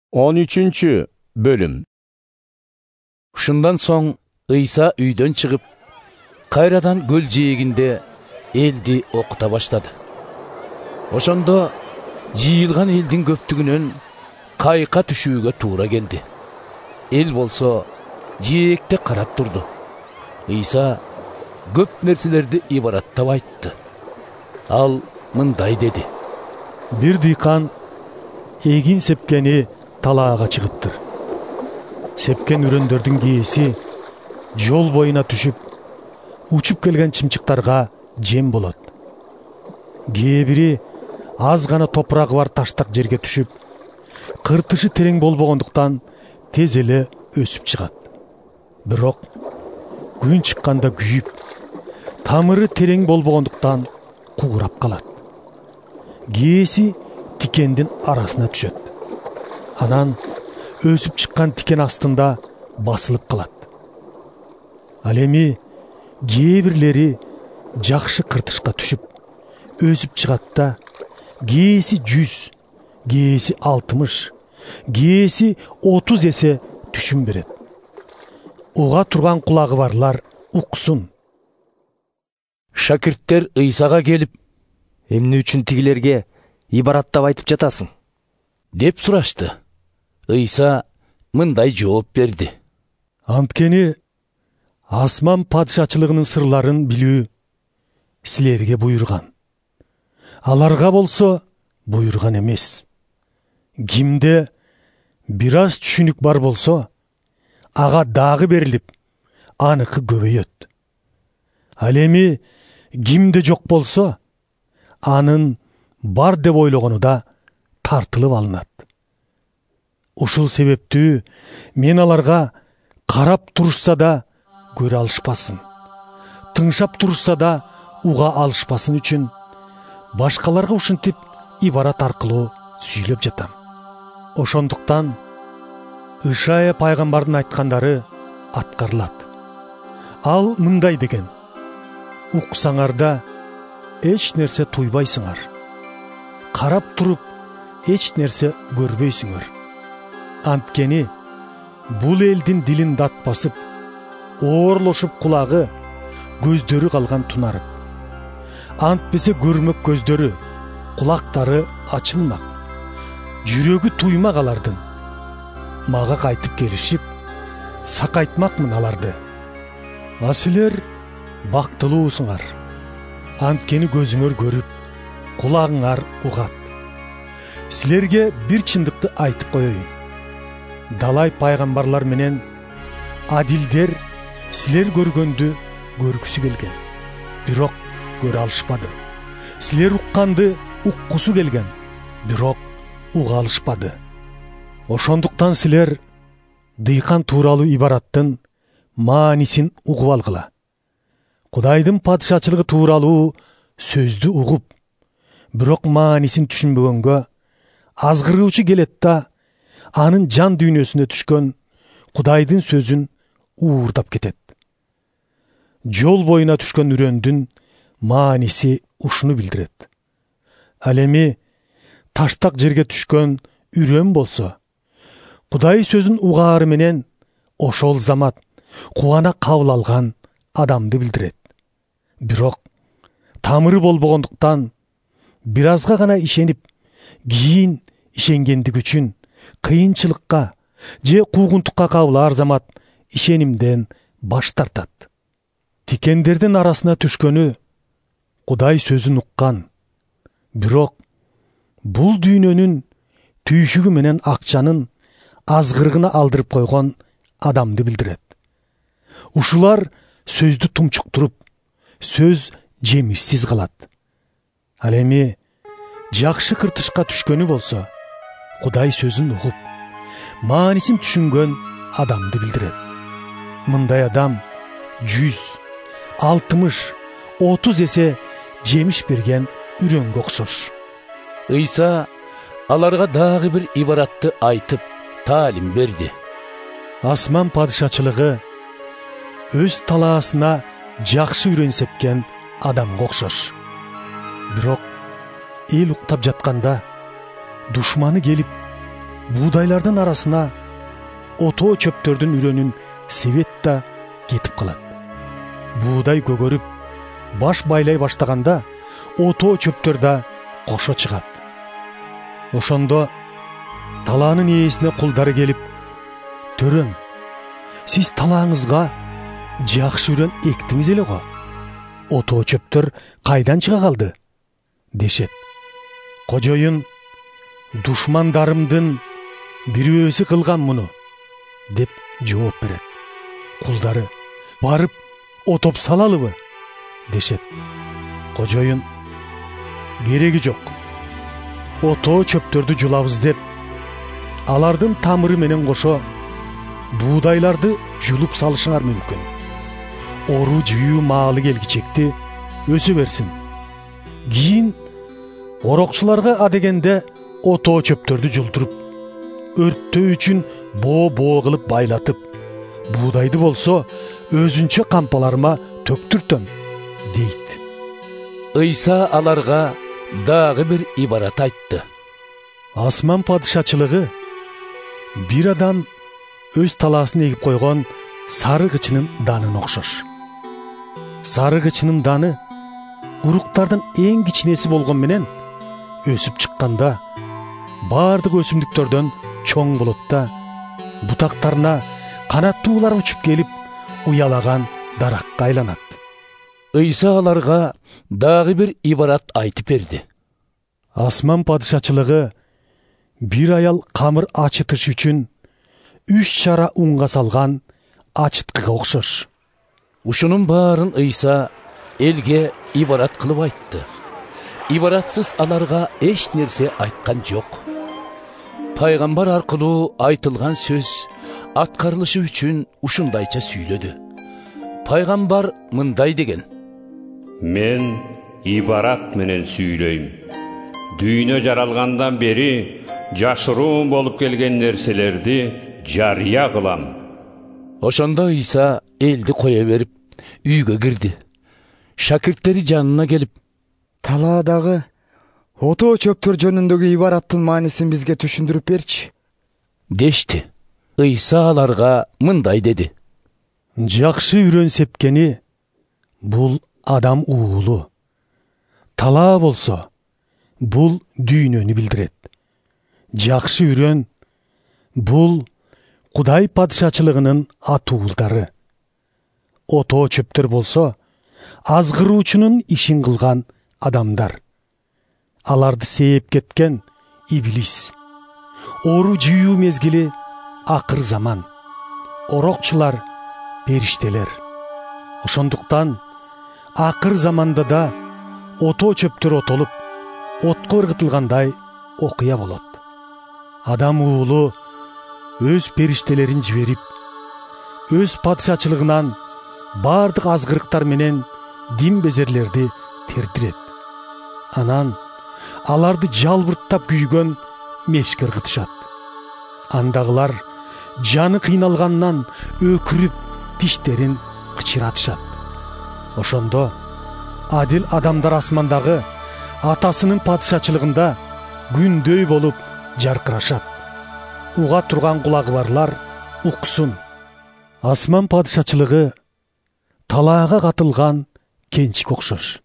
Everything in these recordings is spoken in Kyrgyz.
13-bölüm. Ушундан соң Ыйса үйдөн чыгып, кайрадан көл жээгинде элди окута баштады. Ошондо жыйылган элдин көптүгүнөн кайка түшүүгө туура келди. Эл болсо жээкте карап турду. Ыйса көп нерселерди ибараттап айтты. Ал мындай деди: Бир дыйкан эгин сепкени талаага чыгыптыр. Сепкен үрөндөрдүн кээси жол боюна түшүп, учуп келген чымчыктарга жем болот. Кээ бири аз гана топурагы бар таштак жерге түшүп, кыртышы терең болбогондуктан тез эле өсүп чыгат. Бирок күн чыкканда күйүп, тамыры терең болбогондуктан куурап калат. Кээси тикендин арасына түшөт. Анан өсүп чыккан тикен астында басылып калат. Ал эми кээ бирлери жакшы кыртышка түшүп, өсүп чыгат да кээси 100, кээси 60, кээси 30 эсе түшүм берет. Уга турган кулагы барлар уксун. Шакирттер Ыйсага келип: Эмне үчүн тигилерге ибараттап айтып жатасың? деп сурашты. Ыйса мындай жооп берди: Анткени асман падышачылыгынын сырларын билүү силерге буйрган. Аларга болсо буйрган эмес. Кимде бир аз түшүнүк бар болсо, ага дагы берилип, аныкы көбөйөт. Ал эми кимде жок болсо, анын бар деп ойлогону да тартылып алынат. Ушул себептүү мен аларга карап турушса да көрө алышпасын, тыңшап турушса да уга алышпасын үчүн башкаларга ушинтип ибарат аркылуу сүйлөп жатам. Ошондуктан Ишая пайгамбардын айткандары аткарылат. Ал мындай деген: уксаңарда эч нерсе туйбайсыңар, карап туруп эч нерсе көрбөйсүңөр. Анткени бул элдин дилин дат басып, оорлошуп кулагы, көздөрү калган тунарып. Антпесе көрмөк көздөрү, кулактары ачылмак, жүрөгү туймак алардын. Мага кайтып келишип, сакайтмакмын аларды. А силер бактылуусуңар. Анткени көзүңөр көрүп, кулагыңар угат. Силерге бир чындыкты айтып коеюн. Далай пайгамбарлар менен адилдер силер көргөндү көргүсү келген, бирок көрө алышпады. Силер укканды уккусу келген, бирок уга алышпады. Ошондуктан силер дыйкан тууралуу ибараттын маанисин угуп алгыла. Кудайдын падышачылыгы тууралуу сөздү угуп, бирок маанисин түшүнбөгөнгө азгыруучу келет да анын жан дүйнөсүнө түшкөн Кудайдын сөзүн уурдап кетет. Жол боюна түшкөн үрөндүн мааниси ушуну билдирет. Ал эми таштак жерге түшкөн үрөн болсо, Кудай сөзүн угаары менен ошол замат кубана кабыл алган адамды билдирет. Бирок тамыры болбогондуктан бир азга гана ишенип, кийин ишенгендиги үчүн кыйынчылыкка же куугунтукка кабылаар замат ишенимден баш тартат. Тикендердин арасына түшкөнү Кудай сөзүн уккан, бирок бул дүйнөнүн түйшүгү менен акчанын азгырыгына алдырып койгон адамды билдирет. Ушулар сөздү тумчуктуруп, сөз жемишсиз калат. Ал эми жакшы кыртышка түшкөнү болсо, Кудай сөзүн угуп, маанисин түшүнгөн адамды билдирет. Мындай адам 100, 60, 30 эсе жемиш берген үрөнгө окшош. Ыйса аларга дагы бир ибаратты айтып, таалим берди. Асман падышачылыгы өз талаасына жакшы үрөн сепкен адамга окшош. Бирок эл уктап жатканда душманы келип, Buğdайлардын арасына ото чөптөрдүн үрөнүн себет да кетип калат. Буğday көгөрүп, баш байлай баштаганда ото чөптөр да кошо чыгат. Ошондо талаанын ээсине кулдары келип, "Төрөм, сиз талааңызга жакшы үрөн эктиңиз эле го. Ото чөптөр кайдан чыга калды?" дешет. Кожоюн, "Душмандарымдын бирөөсү кылган муну" деп жооп берет. Кулдары, "Барып отоп салалыбы?" дешет. Кожоюн, "Кереги жок. Ото чөптөрдү жулабыз деп, алардын тамыры менен кошо буğdайларды жулуп салышыңар мүмкүн. Ору жүйүү маалы келгичекти өсө берсин. Кийин орокчуларга адегенде ото чөптөрдү жултуруп, өрттөө үчүн боо кылып байлатып, буğдайды болсо өзүнчө кампаларыма төктүртөм" дейт. Ыйса аларга дагы бир ибарат айтты. Асман падышачылыгы бир адам өз талаасын эгип койгон сары кычынын данына окшош. Сары кычынын даны уруктардын эң кичинеси болгон менен өсүп чыкканда баардык өсүмдүктөрдөн чоң болот да, бутактарына канаттуулар учуп келип уялаган даракка айланат. Ыйса аларга дагы бир ибарат айтып берди. Асман падышачылыгы бир аял камыр ачытыш үчүн 3 чара унга салган ачыткыга окшош. Ушунун баарын Ыйса элге ибарат кылып айтты. Ибаратсыз аларга эч нерсе айткан жок. Пайгамбар аркылуу айтылган сөз аткарылышы үчүн ушундайча сүйлөдү. Пайгамбар мындай деген: "Мен ибарат менен сүйлөйм. Дүйнө жаралгандан бери жашыруун болуп келген нерселерди жарыя кылам." Ошондо Ыйса элди кое берип, үйгө кирди. Шакирттери жанына келип: "Талаадагы ото чөптөр жөнүндөгү ибараттын маанисин бизге түшүндүрүп берчи" дешти. Ыйса аларга мындай деди: "Жакшы үрөн сепкени бул адам уулу. Талаа болсо бул дүйнөнү билдирет. Жакшы үрөн бул Кудай падышачылыгынын атуулдары. Ото чөптөр болсо азгыруучунун ишин кылган адамдар. Аларды сээп кеткен иблис. Ору жүйүү мезгили акыр заман. Орокчулар периштелер. Ошондуктан акыр заманда да ото чөптөр отолуп, отко ыргытылгандай окуя болот. Адам уулу өз периштелерин жиберип, өз падышачылыгынан баардык азгырыктар менен дин безерлерди тердирет. Анан аларды жалбырттап күйгөн мешке ыргытышат. Андагылар жаны кыйналгандан өкүрүп тиштерин кычыратышат. Ошондо адил адамдар асмандагы атасынын падышачылыгында күндөй болуп жаркырашат. Уга турган кулагы барлар уксун. Асман падышачылыгы талаага катылган кенчик окшош.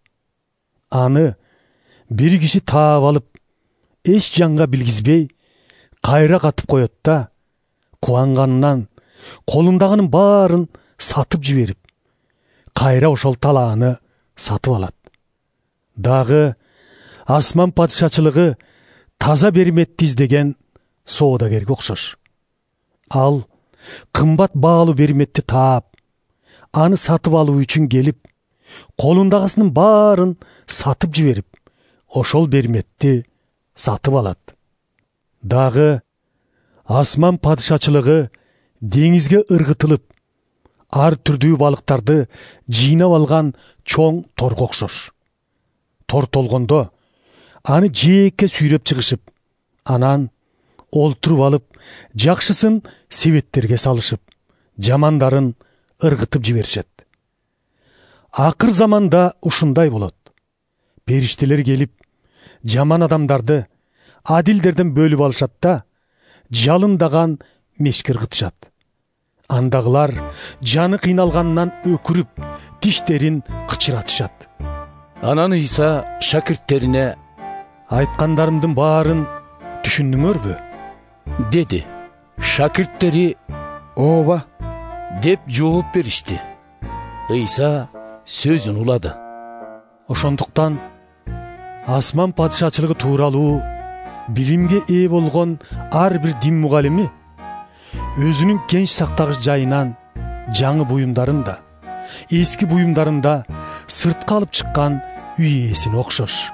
Аны бир киши таап алып, эч жанга билгизбей кайра катып коет да, кубанганынан колундагынын баарын сатып жиберип, кайра ошол талааны сатып алат. Дагы асман падышачылыгы таза берметти издеген соодагерге окшош. Ал кымбат баалуу берметти таап, аны сатып алуу үчүн келип, колундагысынын баарын сатып жиберип, ошол берметти сатып алат. Дагы асман падышачылыгы деңизге ыргытылып, ар түрдүү балыктарды жыйнап алган чоң торго окшош. Тор толгондо аны жээкке сүйрөп чыгышып, анан олтуруп алып, жакшысын себеттерге салышып, жамандарын ыргытып жиберишет. Акыр заманда ушундай болот. Периштелер келип, жаман адамдарды адилдерден бөлүп алышат да, жалындаган мешкер кытышат. Андагылар жаны кыйналгандан өкүрүп, тиштерин кычыратышат. Анан Ыйса шакирттерине Айткандарымдын баарын түшүндүңөрбү? деди. Шакирттери ооба. деп жооп беришти. Ыйса сөзүн улады. Ошондуктан асман падышачылыгы тууралуу билимге ээ болгон ар бир дин мугалими өзүнүн кенч сактагыч жайынан жаңы буюмдарын да, эски буюмдарын да сыртка алып чыккан үй ээсине окшош.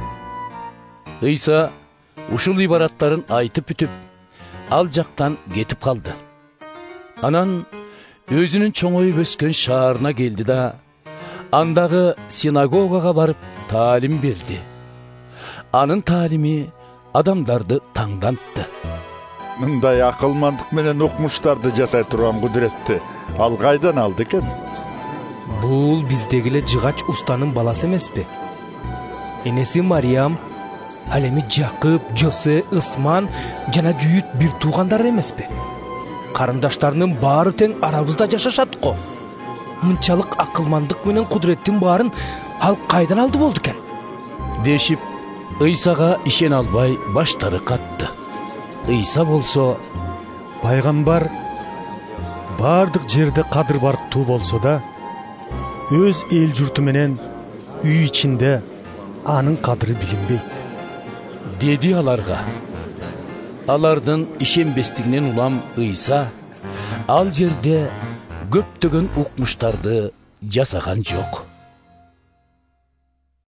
Ыйса ушул ибараттарын айтып бүтүп, ал жактан кетип калды. Анан өзүнүн чоңоюп өскөн шаарына келди да, андагы синагогага барып таалим берди. Анын таалими адамдарды таңдантты. Мындай акылмандык менен укмуштарды жасай турган кудуретти ал кайдан алды экен? Бул биздеги эле жыгач устанын баласы эмеспи? Энеси Мариям, ал эми Жакып, Жосе, Ысман жана Жүйүт бир туугандар эмеспи? Карындаштарынын баары тең арабызда жашашат го. Мынчалык акылмандык менен кудуреттин баарын ал кайдан алды болду экен? Дешип, Ыйсага ишене албай баштары катты. Ыйса болсо, Пайгамбар бардык жерде кадыр барктуу болсо да, өз эл журту менен үй ичинде анын кадыры билинбейт, деди аларга. Алардын ишенбестигинен улам Ыйса ал жерде көптөгөн укмуштарды жасаган жок.